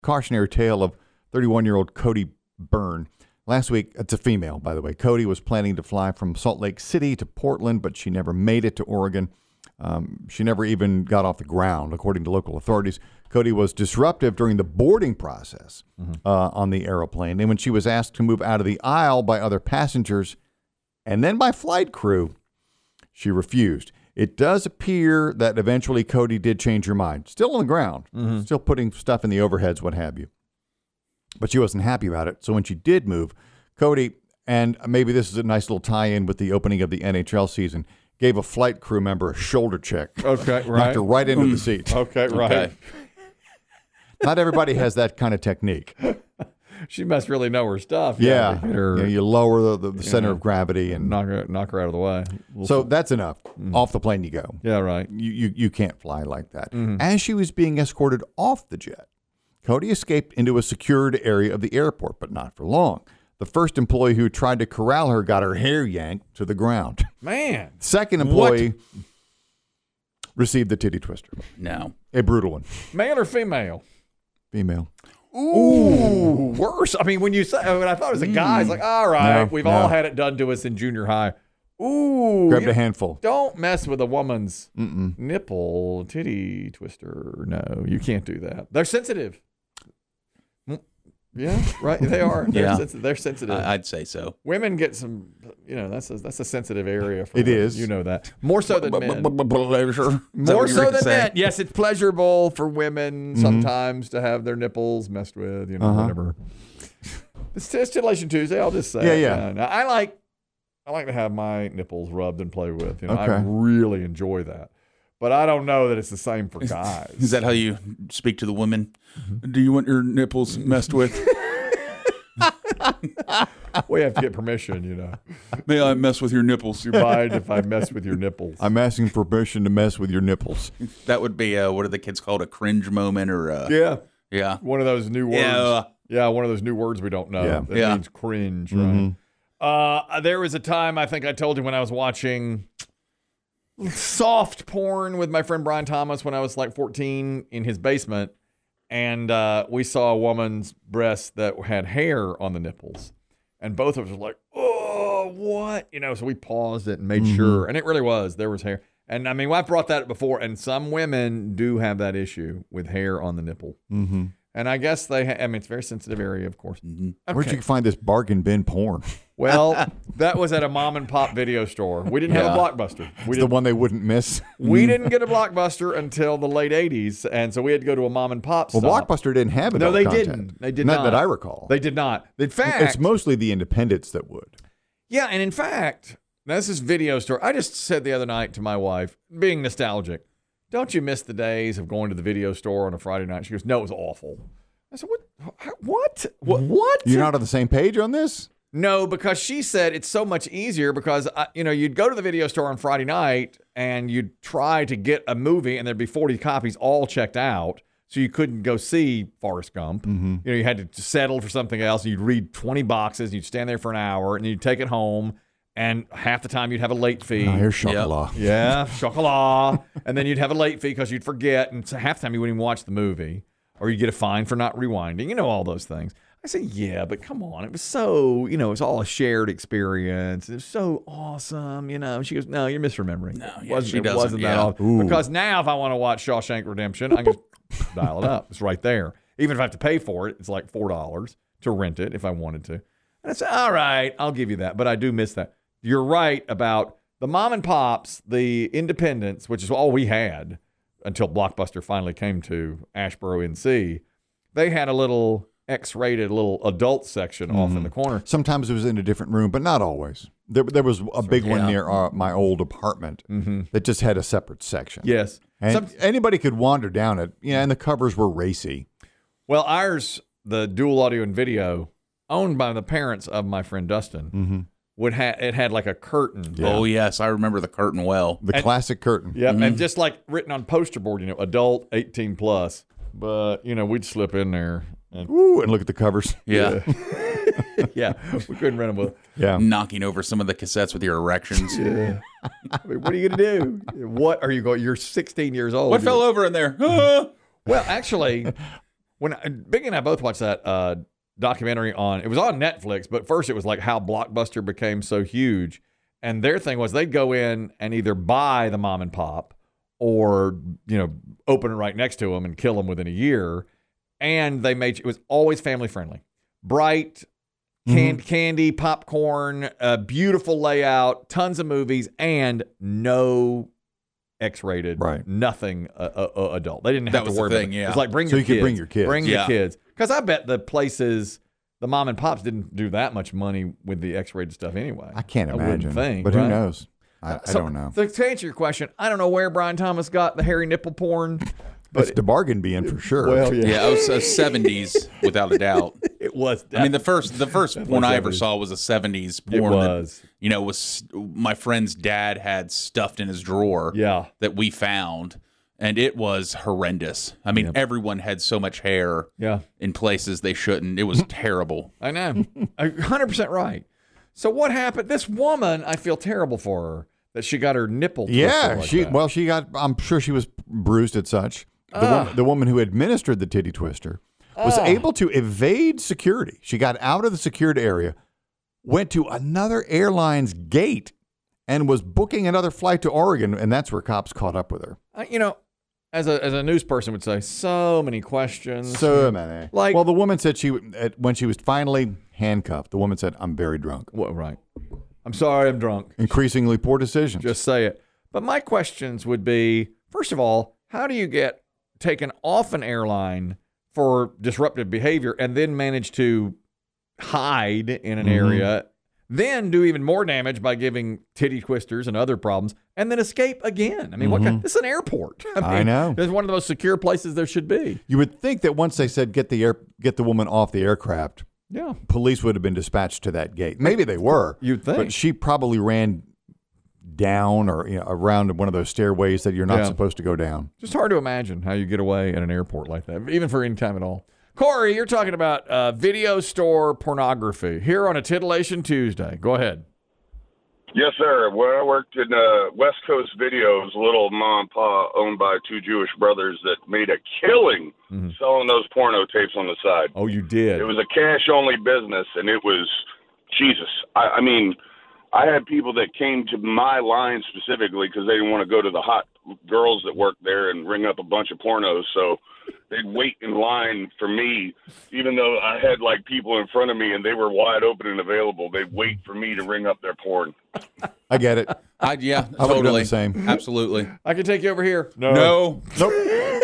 cautionary tale of 31-year-old Cody Byrne. Last week, it's a female, by the way. Cody was planning to fly from Salt Lake City to Portland, but she never made it to Oregon. She never even got off the ground, according to local authorities. Cody was disruptive during the boarding process on the airplane. And when she was asked to move out of the aisle by other passengers and then by flight crew, she refused. It does appear that eventually Cody did change her mind. Still on the ground, still putting stuff in the overheads, what have you. But she wasn't happy about it. So when she did move, Cody, and maybe this is a nice little tie-in with the opening of the NHL season, gave a flight crew member a shoulder check. Okay, right. Knocked her right into the seat. Okay, right. Okay. Not everybody has that kind of technique. She must really know her stuff. Yeah. To get her, Yeah, you lower the center of gravity and knock her out of the way. so that's enough. Off the plane you go. Yeah, right. You can't fly like that. As she was being escorted off the jet, Cody escaped into a secured area of the airport, but not for long. The first employee who tried to corral her got her hair yanked to the ground. Man. Second employee received the titty twister. No. A brutal one. Male or female? Female. Ooh, worse. I mean, when I thought it was a guy, it's like, all right, No, we've no. all had it done to us in junior high. Ooh. Grabbed a handful. Don't mess with a woman's nipple titty twister. No, you can't do that. They're sensitive. Yeah, right. They are. Yeah. They're sensitive. I'd say so. Women get some. That's a sensitive area. For It women. is. You know that more so than men. Pleasure. More so than men. Yes, it's pleasurable for women sometimes to have their nipples messed with. Whatever. It's Stimulation Tuesday. I'll just say. Yeah. Now, I like to have my nipples rubbed and played with. I Okay. really enjoy that. But I don't know that it's the same for guys. Is that how you speak to the women? Do you want your nipples messed with? We have to get permission, May I mess with your nipples? You mind if I mess with your nipples? I'm asking for permission to mess with your nipples. That would be, what are the kids called? A cringe moment or Yeah. One of those new words. Yeah, one of those new words we don't know. Yeah. That means cringe, right? There was a time, I think I told you, when I was watching soft porn with my friend Brian Thomas when I was like 14 in his basement, and we saw a woman's breast that had hair on the nipples, and both of us were like, oh, what? So we paused it and made sure, and it really was. There was hair. And I mean, I've brought that up before, and some women do have that issue with hair on the nipple. Mm-hmm. And I guess it's a very sensitive area, of course. Mm-hmm. Okay. Where'd you find this bargain bin porn? Well, that was at a mom and pop video store. We didn't have a Blockbuster. It's the one they wouldn't miss. We didn't get a Blockbuster until the late 80s, and so we had to go to a mom and pop Well, stop. Blockbuster didn't have No, adult they content. didn't. They did not. That I recall. They did not. In fact, It's mostly the independents that would. yeah, and in fact, now this is video store. I just said the other night to my wife, being nostalgic, don't you miss the days of going to the video store on a Friday night? She goes, no, it was awful. I said, what? You're not on the same page on this? No, because she said it's so much easier because, you'd go to the video store on Friday night and you'd try to get a movie and there'd be 40 copies all checked out. So you couldn't go see Forrest Gump. You had to settle for something else. You'd read 20 boxes. And you'd stand there for an hour and you'd take it home. And half the time you'd have a late fee. Oh, here's chocolat. Yeah, chocolat. And then you'd have a late fee because you'd forget. And so half the time you wouldn't even watch the movie. Or you get a fine for not rewinding. All those things. I said, yeah, but come on. It was so, it was all a shared experience. It was so awesome, She goes, no, you're misremembering. No, It yeah, wasn't, she it doesn't, wasn't that yeah. awesome. Because now if I want to watch Shawshank Redemption, I can just dial it up. It's right there. Even if I have to pay for it, it's like $4 to rent it if I wanted to. And I said, all right, I'll give you that. But I do miss that. You're right about the mom and pops, the independents, which is all we had until Blockbuster finally came to Asheboro, NC. They had a little X-rated, little adult section off in the corner. Sometimes it was in a different room, but not always. There was a big one near my old apartment that just had a separate section. Yes. And anybody could wander down it, and the covers were racy. Well, ours, the dual audio and video, owned by the parents of my friend Dustin, it had like a curtain. Yeah. Oh, yes. I remember the curtain well. The classic curtain. Yep, and just like written on poster board, adult 18 plus. But, we'd slip in there. And, Ooh, and look at the covers. Yeah. yeah, we couldn't rent them with. Yeah. Knocking over some of the cassettes with your erections. Yeah. I mean, what are you going to do? What are you going? You're 16 years old. What fell over in there? Well, actually, when Biggie and I both watched that documentary it was on Netflix, but first it was like how Blockbuster became so huge. And their thing was they'd go in and either buy the mom and pop or, open it right next to them and kill them within a year. And it was always family friendly. Bright, candy, popcorn, beautiful layout, tons of movies, and no X-rated, right? Nothing adult. They didn't have to worry about it. Yeah. It's like bring so your you kids. Could bring your kids. Bring your kids. Because I bet the mom and pops didn't do that much money with the X-rated stuff anyway. I can't imagine. But who knows? I don't know. So to answer your question, I don't know where Brian Thomas got the hairy nipple porn. But it's the bargain bin for sure. Well, yeah, it was 70s without a doubt. It was. I mean, the first one I ever saw was a 70s porn. It was. That, was my friend's dad had stuffed in his drawer. Yeah. That we found, and it was horrendous. I mean, everyone had so much hair. Yeah. In places they shouldn't. It was terrible. I know. 100% right. So what happened? This woman, I feel terrible for her that she got her nipple twisted. Yeah, she got. I'm sure she was bruised at such. The woman who administered the titty twister was able to evade security. She got out of the secured area, went to another airline's gate, and was booking another flight to Oregon, and that's where cops caught up with her. As a news person would say, so many questions. So many. Well, the woman said when she was finally handcuffed, the woman said, "I'm very drunk." Well, right. I'm sorry, I'm drunk. Increasingly poor decisions. Just say it. But my questions would be, first of all, how do you get taken off an airline for disruptive behavior and then manage to hide in an area, then do even more damage by giving titty twisters and other problems, and then escape again? I mean, this is an airport. I know. It's one of the most secure places there should be. You would think that once they said get the woman off the aircraft, police would have been dispatched to that gate. Maybe they were. You'd think. But she probably ran down or around one of those stairways that you're not supposed to go down. Just hard to imagine how you get away at an airport like that, even for any time at all. Corey, you're talking about video store pornography here on a Titillation Tuesday. Go ahead. Yes, sir. When I worked in West Coast Videos, a little mom and pop owned by two Jewish brothers that made a killing selling those porno tapes on the side. Oh, you did? It was a cash-only business, and it was, Jesus. I mean, I had people that came to my line specifically because they didn't want to go to the hot girls that worked there and ring up a bunch of pornos. So they'd wait in line for me, even though I had like people in front of me and they were wide open and available. They'd wait for me to ring up their porn. I get it. I would have totally done the same. Absolutely. I can take you over here. No. Nope.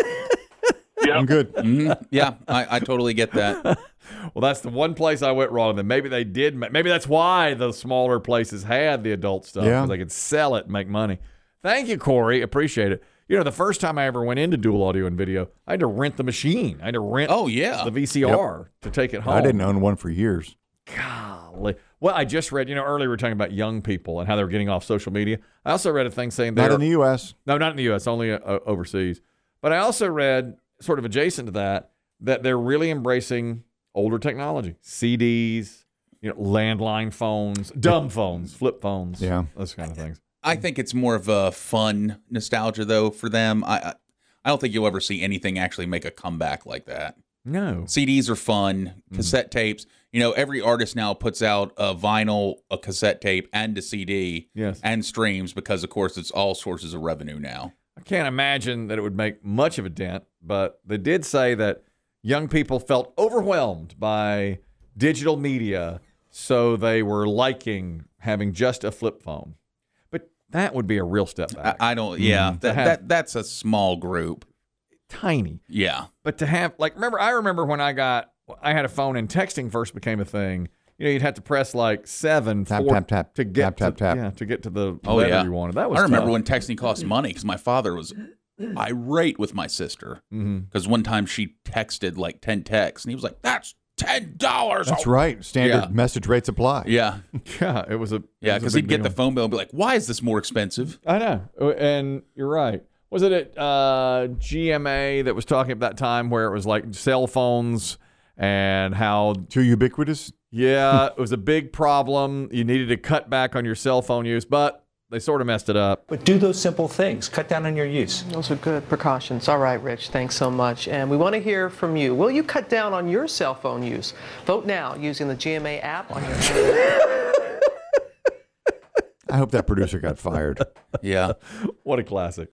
Yeah, I'm good. Yeah, I totally get that. Well, that's the one place I went wrong. Then maybe they did. Maybe that's why the smaller places had the adult stuff, because they could sell it and make money. Thank you, Corey. Appreciate it. The first time I ever went into Dual Audio and Video, I had to rent the machine. I had to rent the VCR to take it home. I didn't own one for years. Golly. Well, I just read, earlier we were talking about young people and how they were getting off social media. I also read a thing saying Not in the U.S. No, not in the U.S., only overseas. But I also read, sort of adjacent to that they're really embracing older technology, CDs, landline phones, dumb phones, flip phones, those kind of things. I think it's more of a fun nostalgia, though, for them. I don't think you'll ever see anything actually make a comeback like that. No. CDs are fun. Cassette tapes. Every artist now puts out a vinyl, a cassette tape, and a CD and streams because, of course, it's all sources of revenue now. I can't imagine that it would make much of a dent, but they did say that young people felt overwhelmed by digital media, so they were liking having just a flip phone. But that would be a real step back. I don't. Yeah, that's a small group, tiny. Yeah, but to have I remember when I had a phone and texting first became a thing. You'd have to press 7 tap to get to get to the letter you wanted. That was. I remember tough. when texting cost money because my father was irate with my sister because one time she texted 10 texts and he was like, "That's $10." That's right. Standard message rates apply. Yeah, it was a because he'd get the phone bill and be like, "Why is this more expensive?" I know, and you're right. Was it at GMA that was talking at that time where it was cell phones and how too ubiquitous? Yeah, it was a big problem. You needed to cut back on your cell phone use, but they sort of messed it up. But do those simple things. Cut down on your use. Those are good precautions. All right, Rich, thanks so much. And we want to hear from you. Will you cut down on your cell phone use? Vote now using the GMA app on your I hope that producer got fired. Yeah. What a classic.